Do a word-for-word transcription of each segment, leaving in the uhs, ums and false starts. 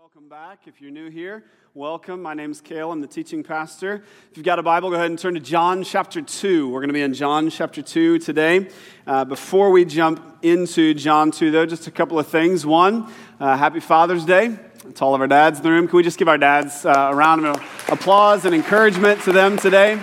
Welcome back. If you're new here, welcome. My name's Cale. I'm the teaching pastor. If you've got a Bible, go ahead and turn to John chapter two. We're going to be in John chapter two today. Uh, before we jump into John two, though, just a couple of things. One, uh, happy Father's Day to all of our dads in the room. Can we just give our dads uh, a round of applause and encouragement to them today?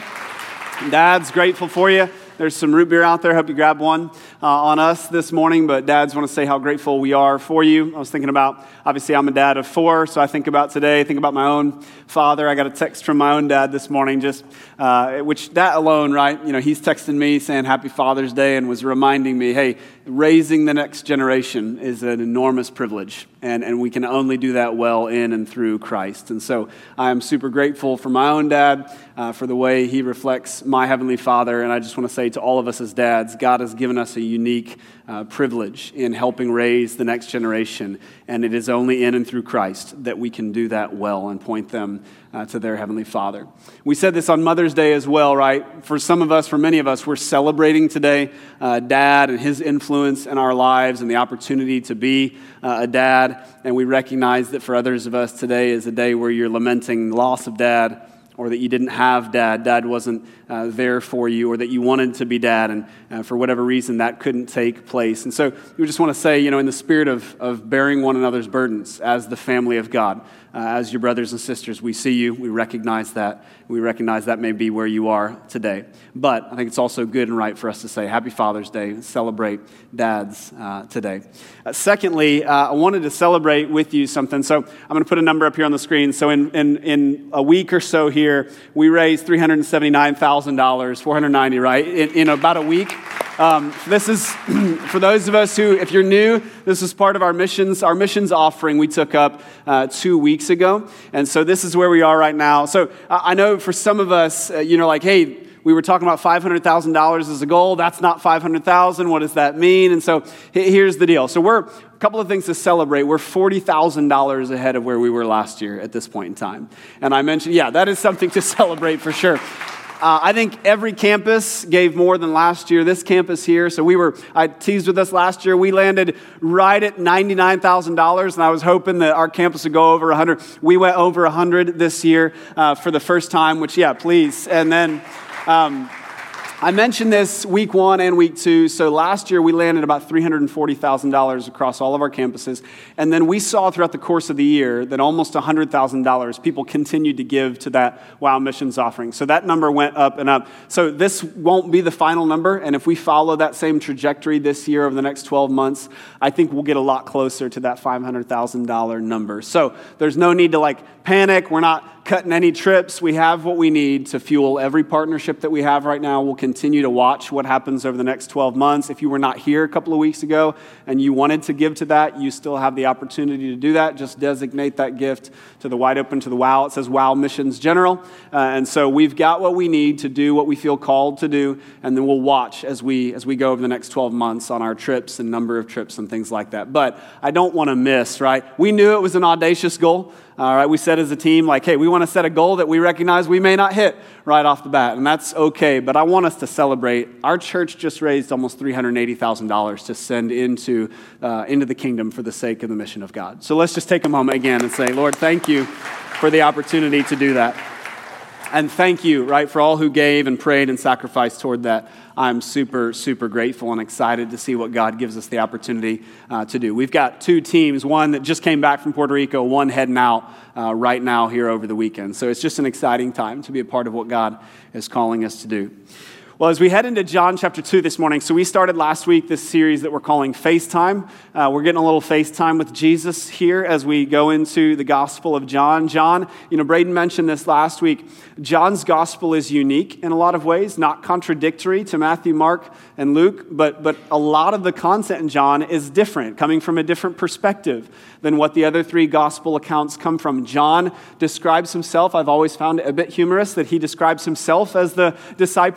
Dads, grateful for you. There's some root beer out there. Hope you grab one uh, on us this morning. But dads, want to say how grateful we are for you. I was thinking about, obviously, I'm a dad of four, so I think about today, think about my own father. I got a text from my own dad this morning, just uh, which that alone, right? You know, he's texting me saying Happy Father's Day and was reminding me, hey, raising the next generation is an enormous privilege, and, and we can only do that well in and through Christ. And so I am super grateful for my own dad, uh, for the way he reflects my Heavenly Father, and I just want to say to all of us as dads, God has given us a unique uh, privilege in helping raise the next generation, and it is only in and through Christ that we can do that well and point them uh, to their Heavenly Father. We said this on Mother's Day as well, right? For some of us, for many of us, we're celebrating today uh, Dad and his influence in our lives and the opportunity to be uh, a dad, and we recognize that for others of us today is a day where you're lamenting the loss of Dad, or that you didn't have dad, dad wasn't uh, there for you, or that you wanted to be dad, and uh, for whatever reason that couldn't take place. And so we just want to say, you know, in the spirit of, of bearing one another's burdens as the family of God, uh, as your brothers and sisters, we see you, we recognize that, we recognize that may be where you are today. But I think it's also good and right for us to say Happy Father's Day, celebrate dads uh, today. Uh, secondly, uh, I wanted to celebrate with you something. So I'm going to put a number up here on the screen. So in, in, in a week or so here, we raised three hundred seventy-nine thousand dollars, four hundred ninety dollars, right, in, in about a week. Um, this is, for those of us who, if you're new, this is part of our missions, our missions offering we took up uh, two weeks ago. And so this is where we are right now. So uh, I know for some of us, uh, you know, like, hey, we were talking about five hundred thousand dollars as a goal. That's not five hundred thousand dollars. What does that mean? And so here's the deal. So we're a couple of things to celebrate. We're forty thousand dollars ahead of where we were last year at this point in time. And I mentioned, yeah, that is something to celebrate for sure. Uh, I think every campus gave more than last year. This campus here, so we were, I teased with us last year, we landed right at ninety-nine thousand dollars, and I was hoping that our campus would go over one hundred. We went over one hundred this year uh, for the first time, which, yeah, please. And then um, I mentioned this week one and week two. So last year we landed about three hundred forty thousand dollars across all of our campuses. And then we saw throughout the course of the year that almost one hundred thousand dollars people continued to give to that WOW Missions offering. So that number went up and up. So this won't be the final number. And if we follow that same trajectory this year over the next twelve months, I think we'll get a lot closer to that five hundred thousand dollars number. So there's no need to like panic. We're not cutting any trips. We have what we need to fuel every partnership that we have right now. We'll continue to watch what happens over the next twelve months. If you were not here a couple of weeks ago and you wanted to give to that, you still have the opportunity to do that. Just designate that gift to the Wide Open to the WOW. It says WOW Missions General. Uh, and so we've got what we need to do what we feel called to do, and then we'll watch as we as we go over the next twelve months on our trips and number of trips and things like that. But I don't want to miss, right? We knew it was an audacious goal. All right, we said as a team, like, hey, we want to set a goal that we recognize we may not hit right off the bat, and that's okay, but I want us to celebrate. Our church just raised almost three hundred eighty thousand dollars to send into, uh, into the kingdom for the sake of the mission of God. So let's just take a moment again and say, Lord, thank you for the opportunity to do that. And thank you, right, for all who gave and prayed and sacrificed toward that. I'm super, super grateful and excited to see what God gives us the opportunity uh, to do. We've got two teams, one that just came back from Puerto Rico, one heading out uh, right now here over the weekend. So it's just an exciting time to be a part of what God is calling us to do. Well, as we head into John chapter two this morning, so we started last week this series that we're calling FaceTime. Uh, we're getting a little FaceTime with Jesus here as we go into the Gospel of John. John, you know, Braden mentioned this last week. John's Gospel is unique in a lot of ways, not contradictory to Matthew, Mark, and Luke, but, but a lot of the content in John is different, coming from a different perspective than what the other three Gospel accounts come from. John describes himself, I've always found it a bit humorous that he describes himself as the disciple that Jesus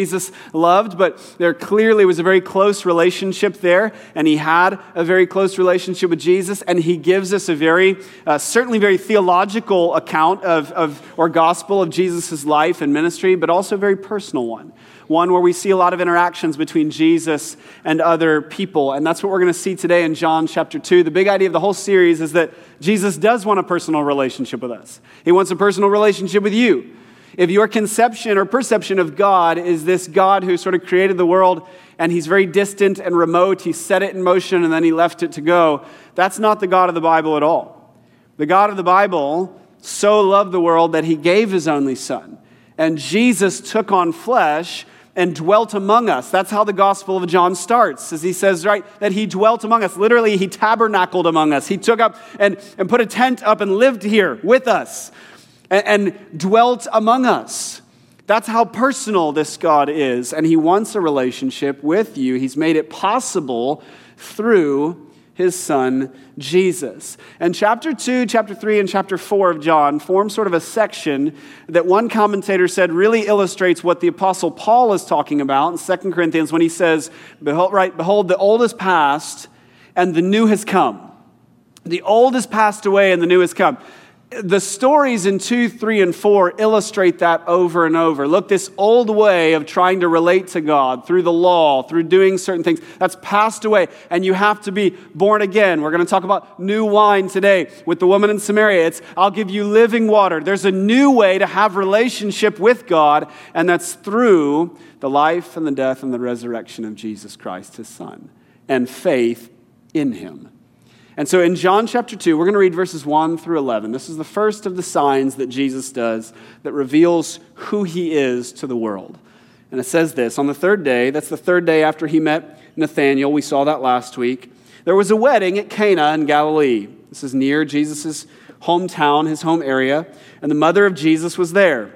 Jesus loved, but there clearly was a very close relationship there, and he had a very close relationship with Jesus, and he gives us a very, uh, certainly very theological account of, of, or gospel of Jesus' life and ministry, but also a very personal one. One where we see a lot of interactions between Jesus and other people. And that's what we're going to see today in John chapter two. The big idea of the whole series is that Jesus does want a personal relationship with us. He wants a personal relationship with you. If your conception or perception of God is this God who sort of created the world and he's very distant and remote, he set it in motion and then he left it to go, that's not the God of the Bible at all. The God of the Bible so loved the world that he gave his only son. And Jesus took on flesh and dwelt among us. That's how the Gospel of John starts, as he says, right, that he dwelt among us. Literally, he tabernacled among us. He took up and, and put a tent up and lived here with us and, and dwelt among us. That's how personal this God is, and he wants a relationship with you. He's made it possible through his son, Jesus. And chapter two, chapter three, and chapter four of John form sort of a section that one commentator said really illustrates what the Apostle Paul is talking about in Second Corinthians when he says, behold, right, behold, the old is past and the new has come. The old has passed away and the new has come. The stories in two, three, and four illustrate that over and over. Look, this old way of trying to relate to God through the law, through doing certain things, that's passed away, and you have to be born again. We're going to talk about new wine today with the woman in Samaria. It's, I'll give you living water. There's a new way to have relationship with God, and that's through the life and the death and the resurrection of Jesus Christ, his son, and faith in him. And so in John chapter two, we're going to read verses one through eleven. This is the first of the signs that Jesus does that reveals who he is to the world. And it says this, on the third day, that's the third day after he met Nathanael, we saw that last week, there was a wedding at Cana in Galilee. This is near Jesus' hometown, his home area, and the mother of Jesus was there.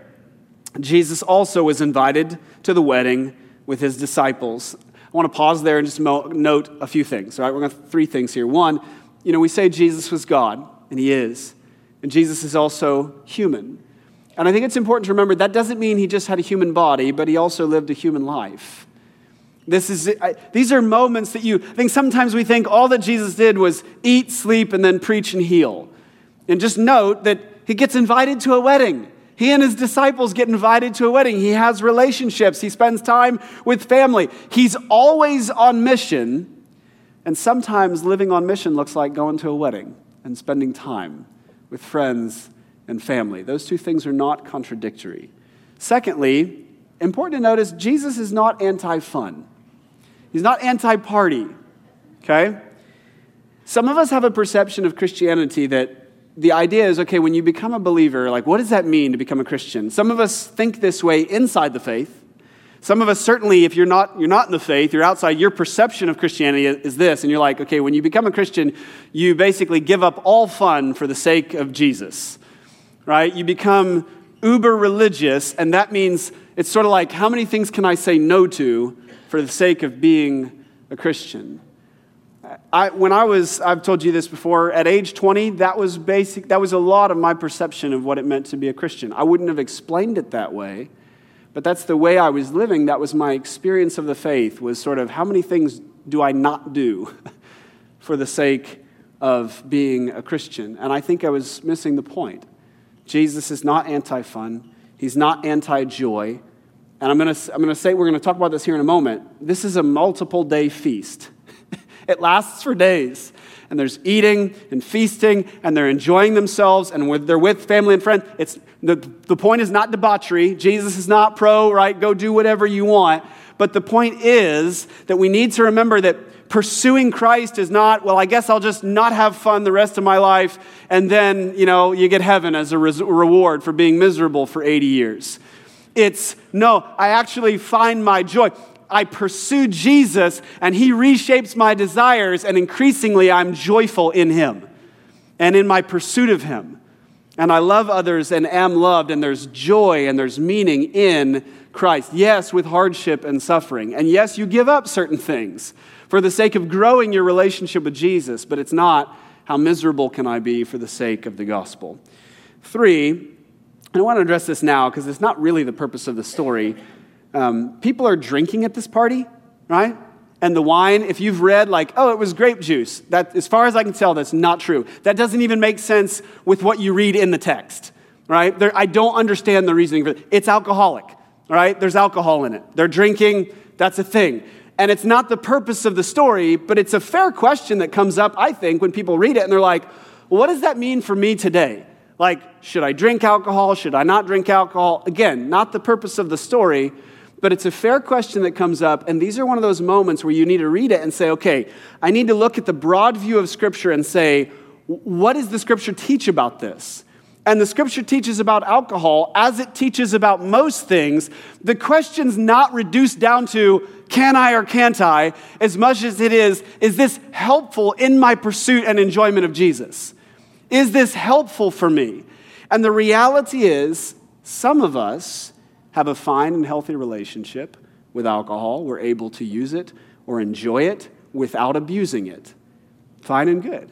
Jesus also was invited to the wedding with his disciples. I want to pause there and just note a few things. All right, we're going to have three things here. One, you know, we say Jesus was God, and he is. And Jesus is also human. And I think it's important to remember that doesn't mean he just had a human body, but he also lived a human life. This is I, these are moments that you, I think sometimes we think all that Jesus did was eat, sleep, and then preach and heal. And just note that he gets invited to a wedding. He and his disciples get invited to a wedding. He has relationships. He spends time with family. He's always on mission. And sometimes living on mission looks like going to a wedding and spending time with friends and family. Those two things are not contradictory. Secondly, important to notice, Jesus is not anti-fun. He's not anti-party, okay? Some of us have a perception of Christianity that the idea is, okay, when you become a believer, like, what does that mean to become a Christian? Some of us think this way inside the faith. Some of us certainly, if you're not you're not in the faith, you're outside, your perception of Christianity is this, and you're like, okay, when you become a Christian, you basically give up all fun for the sake of Jesus, right? You become uber religious, and that means it's sort of like, how many things can I say no to for the sake of being a Christian? I, when I was, I've told you this before, at age twenty, that was basic. That was a lot of my perception of what it meant to be a Christian. I wouldn't have explained it that way. But that's the way I was living. That was my experience of the faith, was sort of how many things do I not do for the sake of being a Christian? And I think I was missing the point. Jesus is not anti-fun. He's not anti-joy. And I'm going to I'm going to say, we're going to talk about this here in a moment. This is a multiple day feast. It lasts for days. And there's eating and feasting, and they're enjoying themselves, and with, they're with family and friends. It's the, the point is not debauchery. Jesus is not pro, right? Go do whatever you want. But the point is that we need to remember that pursuing Christ is not, well, I guess I'll just not have fun the rest of my life, and then, you know, you get heaven as a res- reward for being miserable for eighty years. It's, no, I actually find my joy. I pursue Jesus, and he reshapes my desires, and increasingly I'm joyful in him and in my pursuit of him. And I love others and am loved, and there's joy and there's meaning in Christ. Yes, with hardship and suffering. And yes, you give up certain things for the sake of growing your relationship with Jesus, but it's not how miserable can I be for the sake of the gospel. Three, and I want to address this now because it's not really the purpose of the story. Um, people are drinking at this party, right? And the wine, if you've read like, oh, it was grape juice, that, as far as I can tell, that's not true. That doesn't even make sense with what you read in the text, right? There, I don't understand the reasoning for it. It's alcoholic, right? There's alcohol in it. They're drinking, that's a thing. And it's not the purpose of the story, but it's a fair question that comes up, I think, when people read it and they're like, well, what does that mean for me today? Like, should I drink alcohol? Should I not drink alcohol? Again, not the purpose of the story, but it's a fair question that comes up, and these are one of those moments where you need to read it and say, okay, I need to look at the broad view of Scripture and say, what does the Scripture teach about this? And the Scripture teaches about alcohol as it teaches about most things. The question's not reduced down to, can I or can't I, as much as it is, is this helpful in my pursuit and enjoyment of Jesus? Is this helpful for me? And the reality is, some of us have a fine and healthy relationship with alcohol. We're able to use it or enjoy it without abusing it. Fine and good.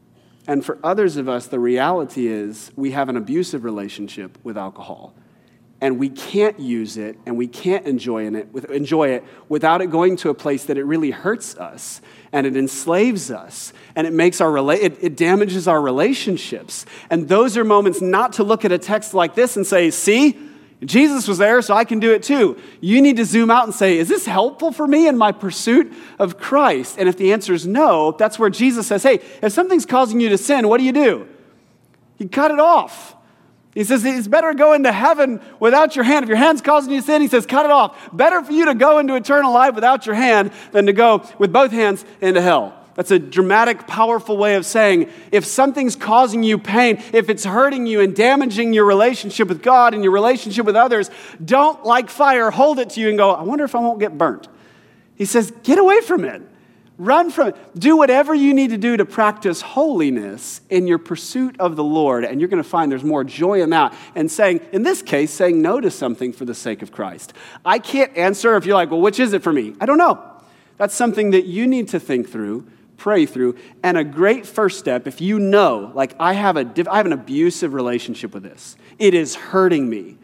And for others of us, the reality is we have an abusive relationship with alcohol. And we can't use it and we can't enjoy it, enjoy it without it going to a place that it really hurts us and it enslaves us and it makes our rela- it, it damages our relationships. And those are moments not to look at a text like this and say, see, Jesus was there, so I can do it too. You need to zoom out and say, is this helpful for me in my pursuit of Christ? And if the answer is no, that's where Jesus says, hey, if something's causing you to sin, what do you do? You cut it off. He says, it's better to go into heaven without your hand. If your hand's causing you to sin, he says, cut it off. Better for you to go into eternal life without your hand than to go with both hands into hell. That's a dramatic, powerful way of saying, if something's causing you pain, if it's hurting you and damaging your relationship with God and your relationship with others, don't, like fire, hold it to you and go, I wonder if I won't get burnt. He says, get away from it. Run from it. Do whatever you need to do to practice holiness in your pursuit of the Lord, and you're going to find there's more joy in that. And saying, in this case, saying no to something for the sake of Christ. I can't answer if you're like, well, which is it for me? I don't know. That's something that you need to think through, pray through, and a great first step, if you know, like I have a, I have an abusive relationship with this, it is hurting me,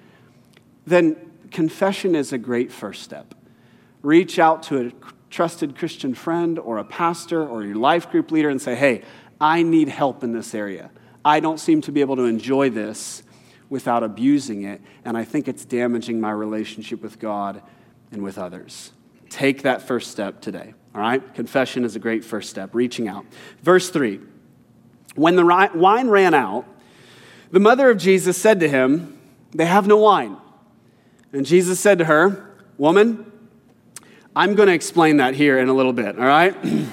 then confession is a great first step. Reach out to a trusted Christian friend or a pastor or your life group leader and say, hey, I need help in this area. I don't seem to be able to enjoy this without abusing it, and I think it's damaging my relationship with God and with others. Take that first step today. All right? Confession is a great first step, reaching out. Verse three, when the wine ran out, the mother of Jesus said to him, they have no wine. And Jesus said to her, woman, I'm going to explain that here in a little bit, all right?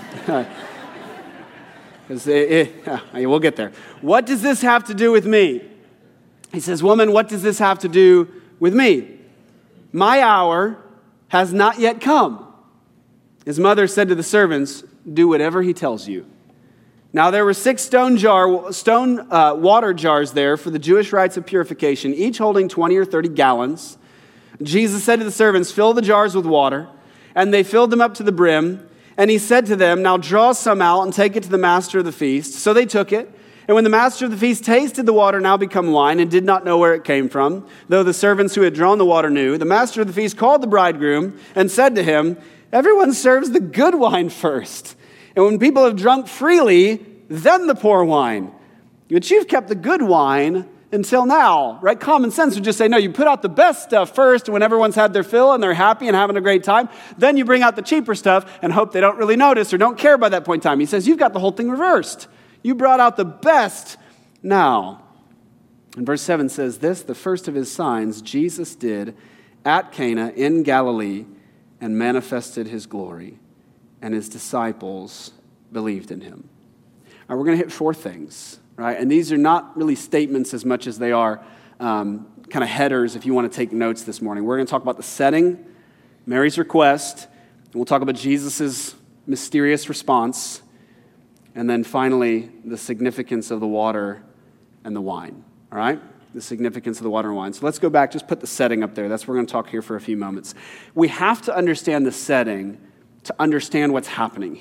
Because we'll get there. What does this have to do with me? He says, woman, what does this have to do with me? My hour has not yet come. His mother said to the servants, do whatever he tells you. Now there were six stone jar, stone uh, water jars there for the Jewish rites of purification, each holding twenty or thirty gallons. Jesus said to the servants, fill the jars with water. And they filled them up to the brim. And he said to them, now draw some out and take it to the master of the feast. So they took it. And when the master of the feast tasted the water now become wine and did not know where it came from, though the servants who had drawn the water knew, the master of the feast called the bridegroom and said to him, everyone serves the good wine first. And when people have drunk freely, then the poor wine. But you've kept the good wine until now, right? Common sense would just say, no, you put out the best stuff first, and when everyone's had their fill and they're happy and having a great time, then you bring out the cheaper stuff and hope they don't really notice or don't care by that point in time. He says, you've got the whole thing reversed. You brought out the best now. And verse seven says this, the first of his signs Jesus did at Cana in Galilee and manifested his glory, and his disciples believed in him. All right, we're going to hit four things. Right? And these are not really statements as much as they are um, kind of headers if you want to take notes this morning. We're going to talk about the setting, Mary's request, and we'll talk about Jesus' mysterious response, and then finally, the significance of the water and the wine. All right? The significance of the water and wine. So let's go back, just put the setting up there. That's what we're going to talk here for a few moments. We have to understand the setting to understand what's happening here.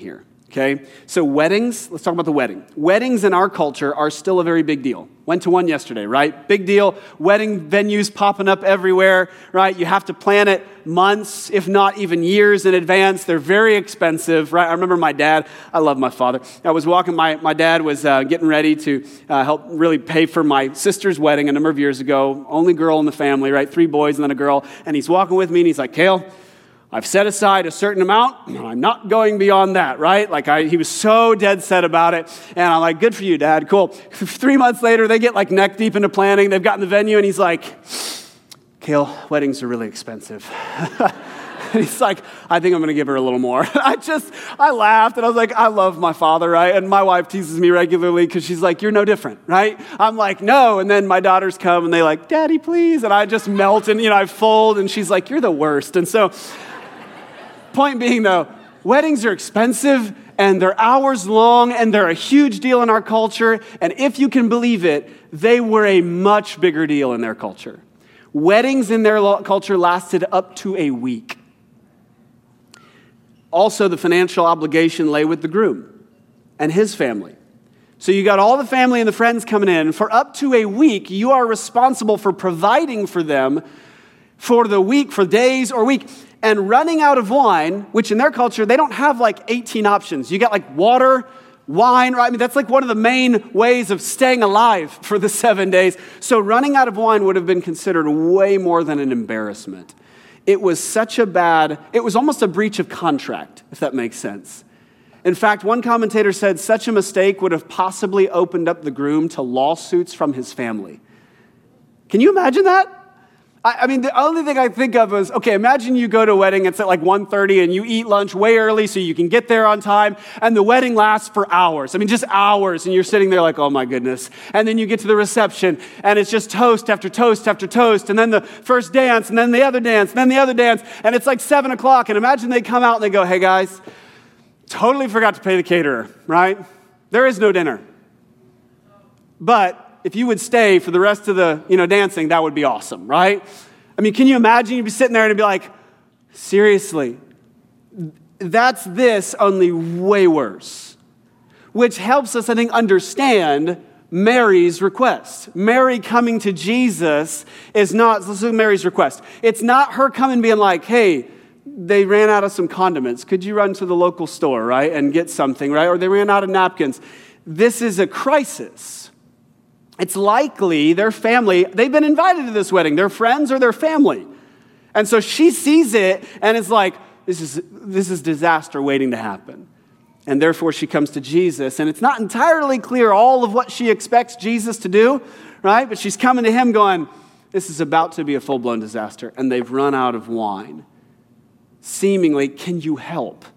Okay, so weddings, let's talk about the wedding. Weddings in our culture are still a very big deal. Went to one yesterday, right? Big deal. Wedding venues popping up everywhere, right? You have to plan it months, if not even years in advance. They're very expensive, right? I remember my dad, I love my father. I was walking, my, my dad was uh, getting ready to uh, help really pay for my sister's wedding a number of years ago. Only girl in the family, right? Three boys and then a girl. And he's walking with me and he's like, Cale, I've set aside a certain amount, and I'm not going beyond that, right? Like, I, he was so dead set about it, and I'm like, good for you, Dad, cool. Three months later, they get, like, neck deep into planning. They've gotten the venue, and he's like, Cale, weddings are really expensive. And he's like, I think I'm going to give her a little more. I just, I laughed, and I was like, I love my father, right? And my wife teases me regularly because she's like, you're no different, right? I'm like, no. And then my daughters come, and they like, Daddy, please. And I just melt, and, you know, I fold, and she's like, you're the worst. And so... Point being, though, weddings are expensive, and they're hours long, and they're a huge deal in our culture. And if you can believe it, they were a much bigger deal in their culture. Weddings in their culture lasted up to a week. Also, the financial obligation lay with the groom and his family. So you got all the family and the friends coming in. For up to a week, you are responsible for providing for them for the week, for days or week. And running out of wine, which in their culture, they don't have like eighteen options. You got like water, wine, right? I mean, that's like one of the main ways of staying alive for the seven days. So running out of wine would have been considered way more than an embarrassment. It was such a bad, it was almost a breach of contract, if that makes sense. In fact, one commentator said such a mistake would have possibly opened up the groom to lawsuits from his family. Can you imagine that? I mean, the only thing I think of is, okay, imagine you go to a wedding, it's at like one thirty, and you eat lunch way early so you can get there on time, and the wedding lasts for hours. I mean, just hours, and you're sitting there like, oh my goodness. And then you get to the reception, and it's just toast after toast after toast, and then the first dance, and then the other dance, and then the other dance, and it's like seven o'clock, and imagine they come out and they go, hey guys, totally forgot to pay the caterer, right? There is no dinner. But if you would stay for the rest of the, you know, dancing, that would be awesome, right? I mean, can you imagine you'd be sitting there and it'd be like, seriously, that's this, only way worse. Which helps us, I think, understand Mary's request. Mary coming to Jesus is not, let's look at Mary's request. It's not her coming being like, hey, they ran out of some condiments. Could you run to the local store, right, and get something, right? Or they ran out of napkins. This is a crisis. It's likely their family, they've been invited to this wedding, their friends or their family. And so she sees it and is like, this is, this is disaster waiting to happen. And therefore she comes to Jesus. And it's not entirely clear all of what she expects Jesus to do, right? But she's coming to him going, this is about to be a full-blown disaster. And they've run out of wine. Seemingly, can you help?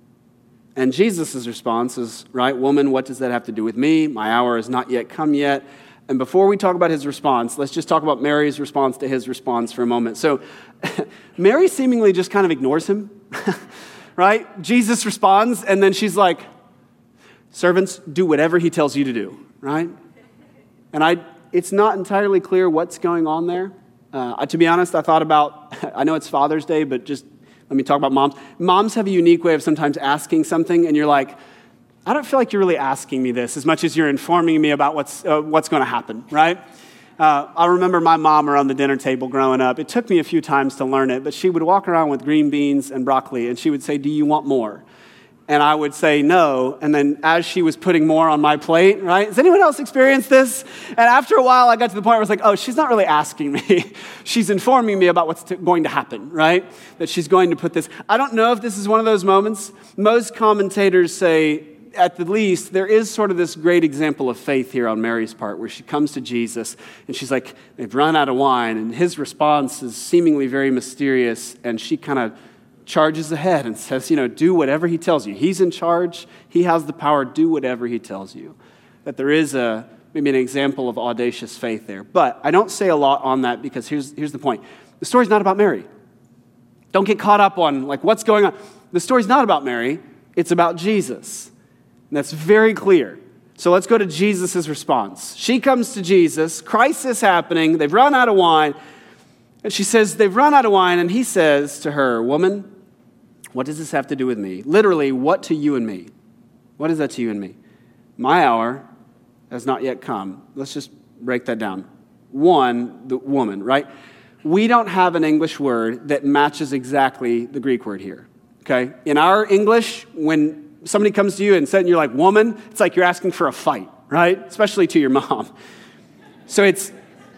And Jesus' response is, right, woman, what does that have to do with me? My hour has not yet come yet. And before we talk about his response, let's just talk about Mary's response to his response for a moment. So Mary seemingly just kind of ignores him, right? Jesus responds, and then she's like, servants, do whatever he tells you to do, right? And I, it's not entirely clear what's going on there. Uh, to be honest, I thought about, I know it's Father's Day, but just let me talk about moms. Moms have a unique way of sometimes asking something, and you're like, I don't feel like you're really asking me this as much as you're informing me about what's uh, what's going to happen, right? Uh, I remember my mom around the dinner table growing up. It took me a few times to learn it, but she would walk around with green beans and broccoli, and she would say, do you want more? And I would say no, and then as she was putting more on my plate, right? Has anyone else experienced this? And after a while, I got to the point where I was like, oh, she's not really asking me. She's informing me about what's t- going to happen, right? That she's going to put this. I don't know if this is one of those moments. Most commentators say, at the least, there is sort of this great example of faith here on Mary's part where she comes to Jesus and she's like, they've run out of wine. And his response is seemingly very mysterious. And she kind of charges ahead and says, you know, do whatever he tells you. He's in charge. He has the power. Do whatever he tells you. That there is a maybe an example of audacious faith there. But I don't say a lot on that because here's, here's the point. The story's not about Mary. Don't get caught up on like what's going on. The story's not about Mary. It's about Jesus. And that's very clear. So let's go to Jesus' response. She comes to Jesus. Crisis happening. They've run out of wine. And she says, they've run out of wine. And he says to her, woman, what does this have to do with me? Literally, what to you and me? What is that to you and me? My hour has not yet come. Let's just break that down. One, the woman, right? We don't have an English word that matches exactly the Greek word here, okay? In our English, when somebody comes to you and says, and you're like, woman, it's like you're asking for a fight, right? Especially to your mom. So it's,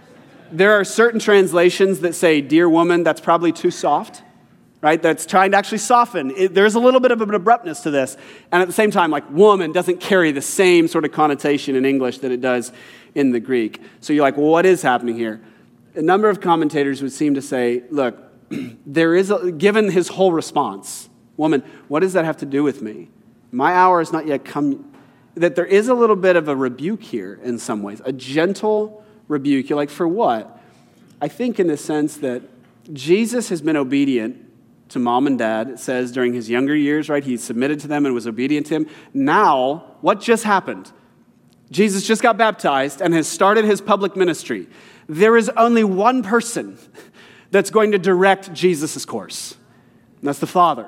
there are certain translations that say, dear woman, that's probably too soft, right? That's trying to actually soften. It, there's a little bit of an abruptness to this. And at the same time, like woman doesn't carry the same sort of connotation in English that it does in the Greek. So you're like, well, what is happening here? A number of commentators would seem to say, look, there is, a, given his whole response, woman, what does that have to do with me? My hour has not yet come. That there is a little bit of a rebuke here in some ways, a gentle rebuke. You're like, for what? I think in the sense that Jesus has been obedient to mom and dad. It says during his younger years, right, he submitted to them and was obedient to him. Now, what just happened? Jesus just got baptized and has started his public ministry. There is only one person that's going to direct Jesus' course, and that's the Father.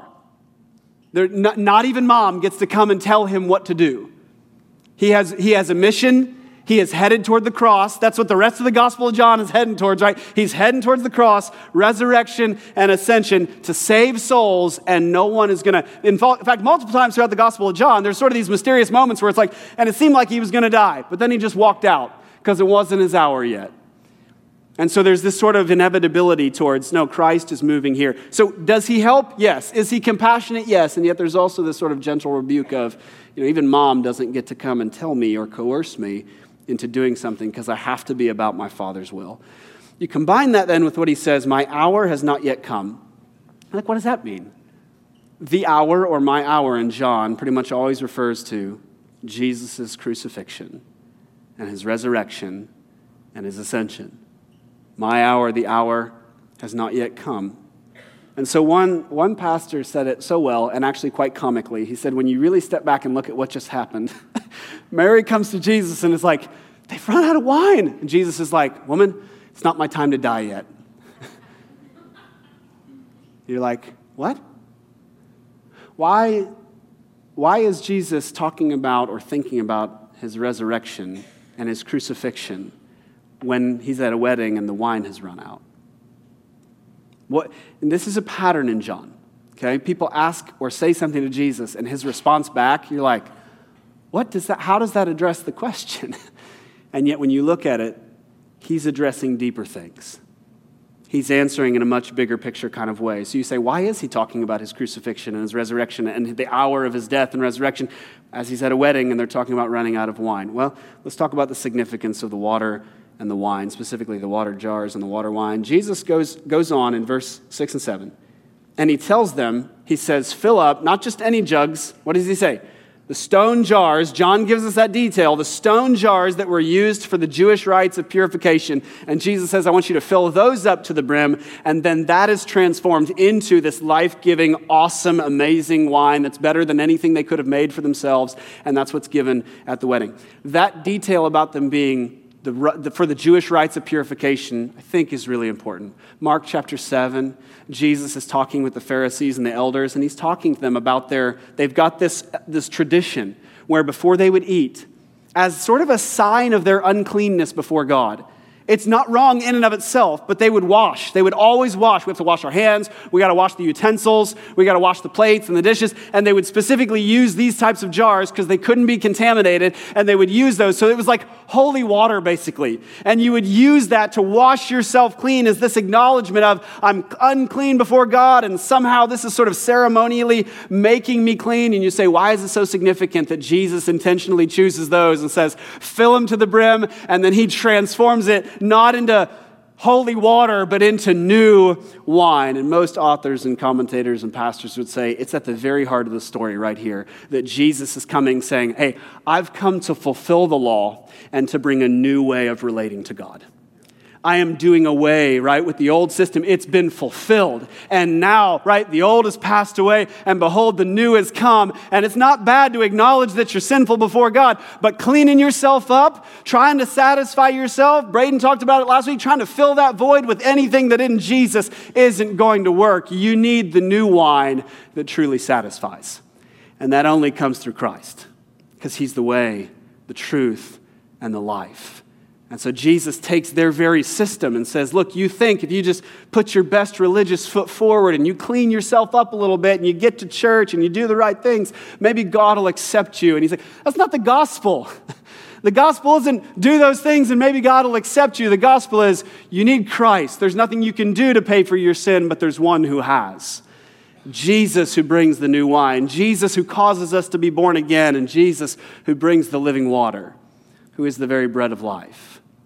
There, not, not even mom gets to come and tell him what to do. He has, he has a mission. He is headed toward the cross. That's what the rest of the Gospel of John is heading towards, right? He's heading towards the cross, resurrection, and ascension to save souls, and no one is going to... In fact, multiple times throughout the Gospel of John, there's sort of these mysterious moments where it's like, and it seemed like he was going to die, but then he just walked out because it wasn't his hour yet. And so there's this sort of inevitability towards, no, Christ is moving here. So does he help? Yes. Is he compassionate? Yes. And yet there's also this sort of gentle rebuke of, you know, even mom doesn't get to come and tell me or coerce me into doing something because I have to be about my Father's will. You combine that then with what he says, my hour has not yet come. Like, what does that mean? The hour or my hour in John pretty much always refers to Jesus' crucifixion and his resurrection and his ascension. My hour, the hour, has not yet come. And so one, one pastor said it so well, and actually quite comically. He said, when you really step back and look at what just happened, Mary comes to Jesus and is like, they've run out of wine. And Jesus is like, woman, it's not my time to die yet. You're like, what? Why, why is Jesus talking about or thinking about his resurrection and his crucifixion when he's at a wedding and the wine has run out? What? And this is a pattern in John, okay? People ask or say something to Jesus, and his response back, you're like, what does that, how does that address the question? And yet when you look at it, he's addressing deeper things. He's answering in a much bigger picture kind of way. So you say, why is he talking about his crucifixion and his resurrection and the hour of his death and resurrection as he's at a wedding and they're talking about running out of wine? Well, let's talk about the significance of the water and the wine, specifically the water jars and the water wine. Jesus goes, goes on in verse six and seven, and he tells them, he says, fill up, not just any jugs. What does he say? The stone jars, John gives us that detail, the stone jars that were used for the Jewish rites of purification. And Jesus says, I want you to fill those up to the brim. And then that is transformed into this life-giving, awesome, amazing wine that's better than anything they could have made for themselves. And that's what's given at the wedding. That detail about them being The, the, for the Jewish rites of purification, I think is really important. Mark chapter seven, Jesus is talking with the Pharisees and the elders, and he's talking to them about their, they've got this, this tradition where before they would eat, as sort of a sign of their uncleanness before God, it's not wrong in and of itself, but they would wash. They would always wash. We have to wash our hands. We got to wash the utensils. We got to wash the plates and the dishes. And they would specifically use these types of jars because they couldn't be contaminated, and they would use those. So it was like holy water, basically. And you would use that to wash yourself clean as this acknowledgement of, I'm unclean before God, and somehow this is sort of ceremonially making me clean. And you say, why is it so significant that Jesus intentionally chooses those and says, fill them to the brim, and then he transforms it not into holy water, but into new wine? And most authors and commentators and pastors would say it's at the very heart of the story right here, that Jesus is coming saying, hey, I've come to fulfill the law and to bring a new way of relating to God. I am doing away, right, with the old system. It's been fulfilled. And now, right, the old has passed away, and behold, the new has come. And it's not bad to acknowledge that you're sinful before God, but cleaning yourself up, trying to satisfy yourself, Braden talked about it last week, trying to fill that void with anything that in Jesus isn't going to work. You need the new wine that truly satisfies. And that only comes through Christ. because he's the way, the truth, and the life. And so Jesus takes their very system and says, look, you think if you just put your best religious foot forward and you clean yourself up a little bit and you get to church and you do the right things, maybe God will accept you. And he's like, that's not the gospel. The gospel isn't do those things and maybe God will accept you. The gospel is you need Christ. There's nothing you can do to pay for your sin, but there's one who has. Jesus who brings the new wine. Jesus who causes us to be born again. And Jesus who brings the living water, who is the very bread of life.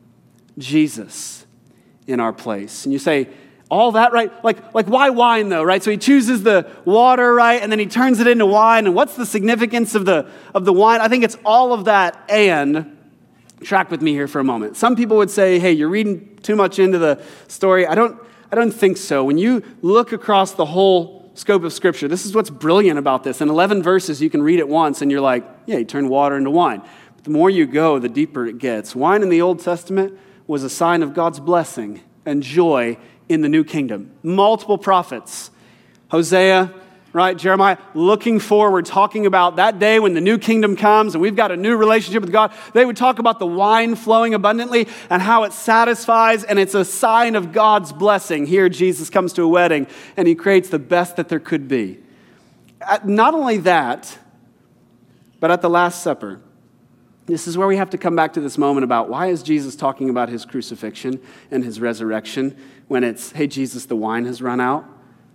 Jesus in our place. And you say, all that, right? Like, like why wine though, right? So he chooses the water, right? And then he turns it into wine. And what's the significance of the, of the wine? I think it's all of that. And track with me here for a moment. Some people would say, hey, you're reading too much into the story. I don't, I don't think so. When you look across the whole scope of Scripture, this is what's brilliant about this. In eleven verses, you can read it once and you're like, yeah, you turn water into wine. But the more you go, the deeper it gets. Wine in the Old Testament was a sign of God's blessing and joy in the new kingdom. Multiple prophets, Hosea, right, Jeremiah, looking forward, talking about that day when the new kingdom comes and we've got a new relationship with God. They would talk about the wine flowing abundantly and how it satisfies, and it's a sign of God's blessing. Here, Jesus comes to a wedding and he creates the best that there could be. Not only that, but at the Last Supper, this is where we have to come back to this moment about why is Jesus talking about his crucifixion and his resurrection when it's, hey, Jesus, the wine has run out.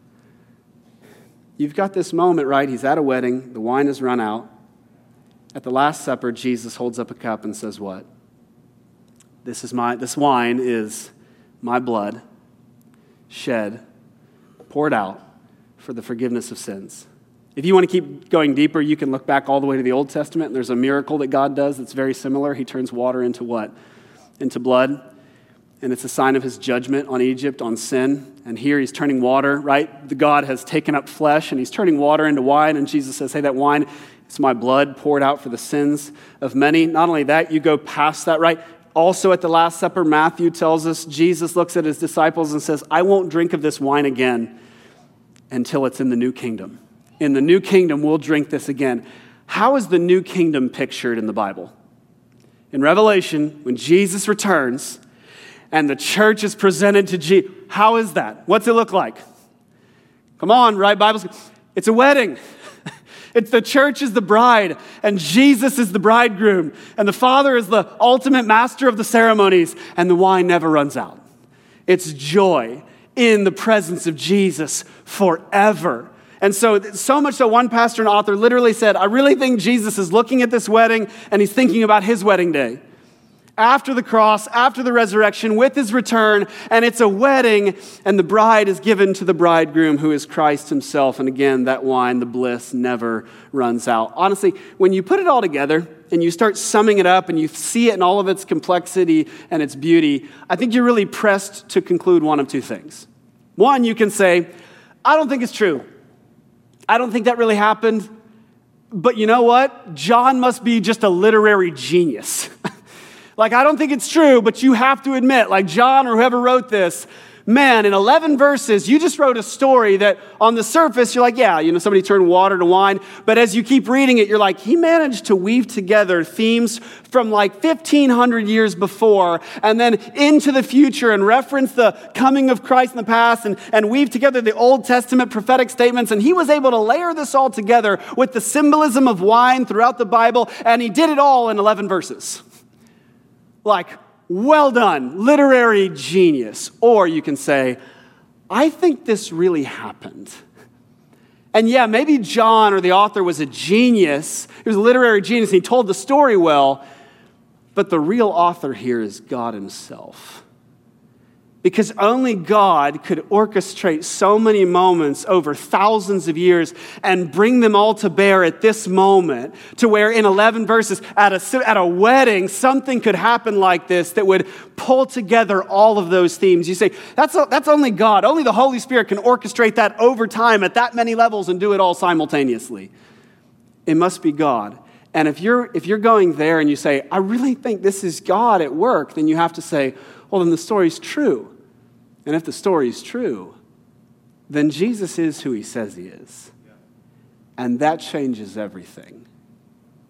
You've got this moment, right? He's at a wedding. The wine has run out. At the Last Supper, Jesus holds up a cup and says what? This is my, this wine is my blood shed, poured out for the forgiveness of sins. If you want to keep going deeper, you can look back all the way to the Old Testament. And there's a miracle that God does that's very similar. He turns water into what? Into blood. And it's a sign of his judgment on Egypt, on sin. And here he's turning water, right? The God has taken up flesh and he's turning water into wine. And Jesus says, hey, that wine, it's my blood poured out for the sins of many. Not only that, you go past that, right? Also at the Last Supper, Matthew tells us, Jesus looks at his disciples and says, I won't drink of this wine again until it's in the new kingdom. In the new kingdom, we'll drink this again. How is the new kingdom pictured in the Bible? In Revelation, when Jesus returns and the church is presented to Jesus, how is that? What's it look like? Come on, right? Bible's, it's a wedding. It's the church is the bride, and Jesus is the bridegroom, and the Father is the ultimate master of the ceremonies, and the wine never runs out. It's joy in the presence of Jesus forever. And so, so much so one pastor and author literally said, I really think Jesus is looking at this wedding and he's thinking about his wedding day. After the cross, after the resurrection, with his return, and it's a wedding, and the bride is given to the bridegroom who is Christ himself. And again, that wine, the bliss, never runs out. Honestly, when you put it all together and you start summing it up and you see it in all of its complexity and its beauty, I think you're really pressed to conclude one of two things. One, you can say, I don't think it's true. I don't think that really happened. But you know what? John must be just a literary genius. Like, I don't think it's true, but you have to admit, like John or whoever wrote this, man, in eleven verses, you just wrote a story that on the surface, you're like, yeah, you know, somebody turned water to wine. But as you keep reading it, you're like, he managed to weave together themes from like fifteen hundred years before and then into the future and reference the coming of Christ in the past and, and weave together the Old Testament prophetic statements. And he was able to layer this all together with the symbolism of wine throughout the Bible. And he did it all in eleven verses. Like, well done, literary genius. Or you can say, I think this really happened. And yeah, maybe John or the author was a genius. He was a literary genius and he told the story well. But the real author here is God himself. Because only God could orchestrate so many moments over thousands of years and bring them all to bear at this moment to where in eleven verses at a, at a wedding, something could happen like this that would pull together all of those themes. You say, that's, that's only God. Only the Holy Spirit can orchestrate that over time at that many levels and do it all simultaneously. It must be God. And if you're, if you're going there and you say, I really think this is God at work, then you have to say, well, then the story's true. And if the story's true, then Jesus is who he says he is. And that changes everything.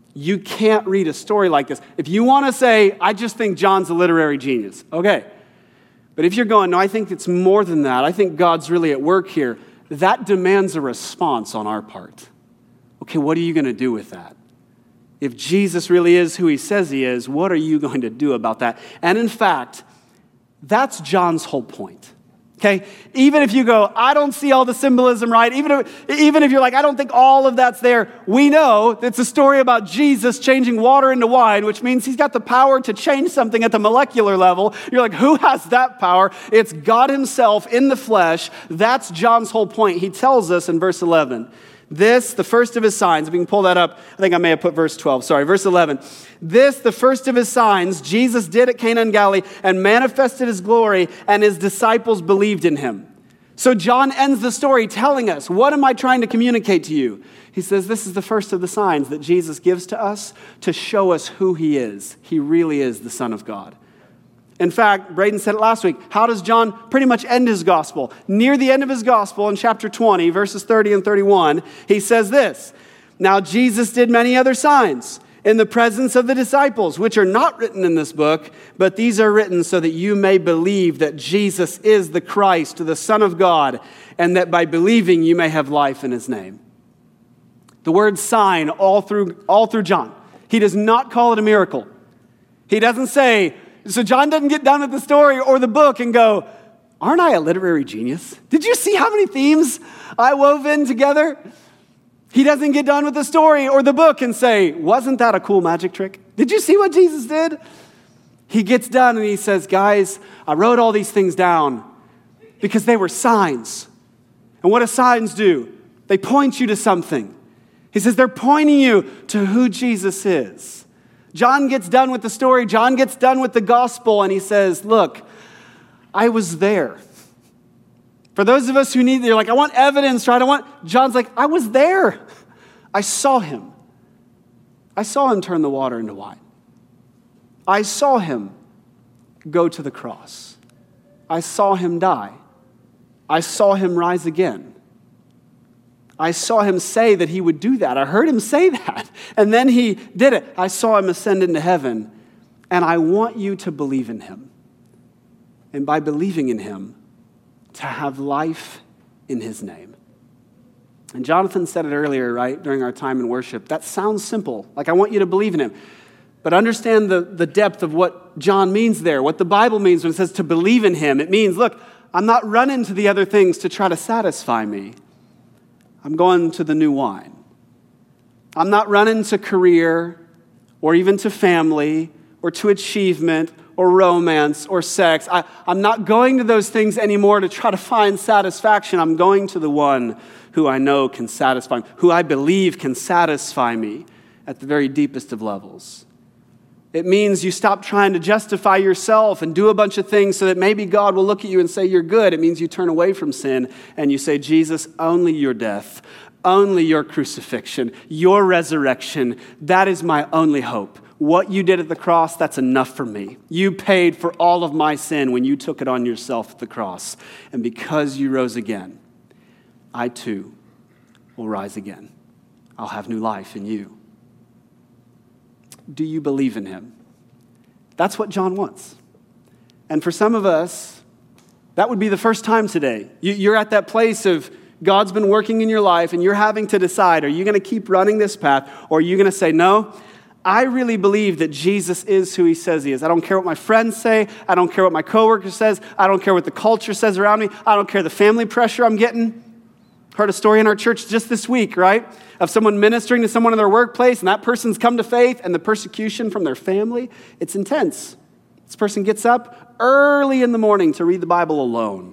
You can't read a story like this. If you want to say, I just think John's a literary genius, okay. But if you're going, no, I think it's more than that. I think God's really at work here. That demands a response on our part. Okay, what are you going to do with that? If Jesus really is who he says he is, what are you going to do about that? And in fact, that's John's whole point. Okay, even if you go, I don't see all the symbolism right, even if, even if you're like, I don't think all of that's there, we know that it's a story about Jesus changing water into wine, which means he's got the power to change something at the molecular level. You're like, who has that power? It's God himself in the flesh. That's John's whole point. He tells us in verse eleven, this, the first of his signs, if we can pull that up, I think I may have put verse twelve, sorry, verse eleven. This, the first of his signs, Jesus did at Cana in Galilee and manifested his glory, and his disciples believed in him. So John ends the story telling us, what am I trying to communicate to you? He says, this is the first of the signs that Jesus gives to us to show us who he is. He really is the Son of God. In fact, Braden said it last week, how does John pretty much end his gospel? Near the end of his gospel in chapter twenty, verses thirty and thirty-one, he says this, now Jesus did many other signs in the presence of the disciples, which are not written in this book, but these are written so that you may believe that Jesus is the Christ, the Son of God, and that by believing you may have life in his name. The word sign all through, all through John. He does not call it a miracle. He doesn't say, so John doesn't get done with the story or the book and go, aren't I a literary genius? Did you see how many themes I wove in together? He doesn't get done with the story or the book and say, wasn't that a cool magic trick? Did you see what Jesus did? He gets done and he says, guys, I wrote all these things down because they were signs. And what do signs do? They point you to something. He says they're pointing you to who Jesus is. John gets done with the story. John gets done with the gospel, and he says, look, I was there. For those of us who need, you're like, I want evidence, right? I want, John's like, I was there. I saw him. I saw him turn the water into wine. I saw him go to the cross. I saw him die. I saw him rise again. I saw him say that he would do that. I heard him say that. And then he did it. I saw him ascend into heaven. And I want you to believe in him. And by believing in him, to have life in his name. And Jonathan said it earlier, right, during our time in worship. That sounds simple. Like, I want you to believe in him. But understand the, the depth of what John means there, what the Bible means when it says to believe in him. It means, look, I'm not running to the other things to try to satisfy me. I'm going to the new wine. I'm not running to career or even to family or to achievement or romance or sex. I, I'm not going to those things anymore to try to find satisfaction. I'm going to the one who I know can satisfy me, who I believe can satisfy me at the very deepest of levels. It means you stop trying to justify yourself and do a bunch of things so that maybe God will look at you and say you're good. It means you turn away from sin and you say, Jesus, only your death, only your crucifixion, your resurrection, that is my only hope. What you did at the cross, that's enough for me. You paid for all of my sin when you took it on yourself at the cross. And because you rose again, I too will rise again. I'll have new life in you. Do you believe in him? That's what John wants. And for some of us, that would be the first time today. You're at that place of God's been working in your life and you're having to decide, are you going to keep running this path or are you going to say, no, I really believe that Jesus is who he says he is. I don't care what my friends say. I don't care what my coworker says. I don't care what the culture says around me. I don't care the family pressure I'm getting. Heard a story in our church just this week, right? Of someone ministering to someone in their workplace and that person's come to faith and the persecution from their family, it's intense. This person gets up early in the morning to read the Bible alone.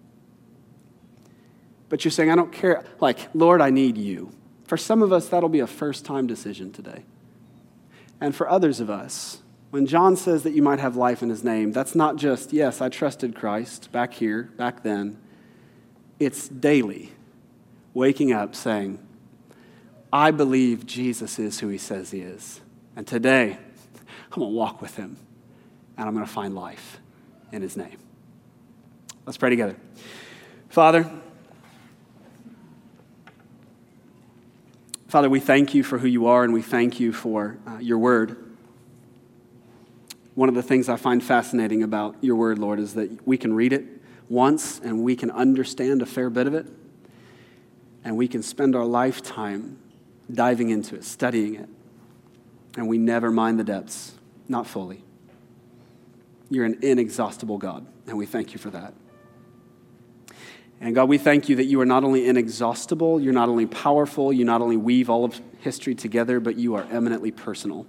But you're saying, I don't care. Like, Lord, I need you. For some of us, that'll be a first-time decision today. And for others of us, when John says that you might have life in his name, that's not just, yes, I trusted Christ back here, back then. It's daily. Waking up saying, I believe Jesus is who he says he is. And today, I'm going to walk with him. And I'm going to find life in his name. Let's pray together. Father, Father, we thank you for who you are, and we thank you for uh, your word. One of the things I find fascinating about your word, Lord, is that we can read it once and we can understand a fair bit of it, and we can spend our lifetime diving into it, studying it, and we never mind the depths, not fully. You're an inexhaustible God, and we thank you for that. And God, we thank you that you are not only inexhaustible, you're not only powerful, you not only weave all of history together, but you are eminently personal.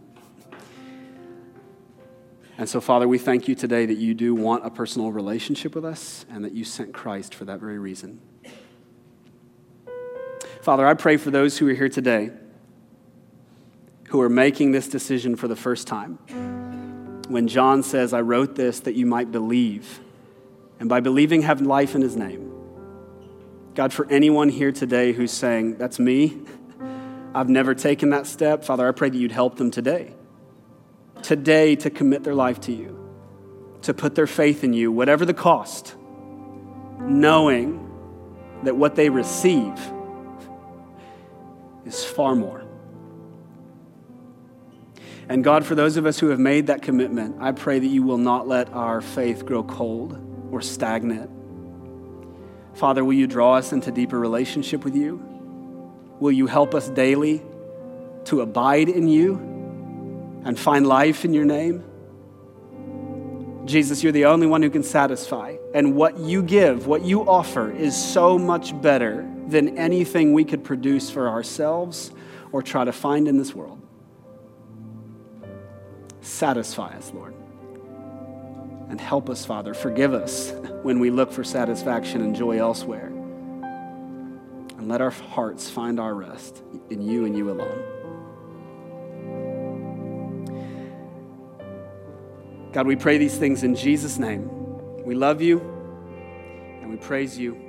And so, Father, we thank you today that you do want a personal relationship with us and that you sent Christ for that very reason. Father, I pray for those who are here today who are making this decision for the first time. When John says, I wrote this that you might believe, and by believing have life in his name. God, for anyone here today who's saying, that's me, I've never taken that step, Father, I pray that you'd help them today. Today to commit their life to you, to put their faith in you, whatever the cost, knowing that what they receive is far more. And God, for those of us who have made that commitment, I pray that you will not let our faith grow cold or stagnant. Father, will you draw us into deeper relationship with you? Will you help us daily to abide in you and find life in your name? Jesus, you're the only one who can satisfy. And what you give, what you offer, is so much better than anything we could produce for ourselves or try to find in this world. Satisfy us, Lord. And help us, Father. Forgive us when we look for satisfaction and joy elsewhere. And let our hearts find our rest in you and you alone. God, we pray these things in Jesus' name. We love you and we praise you.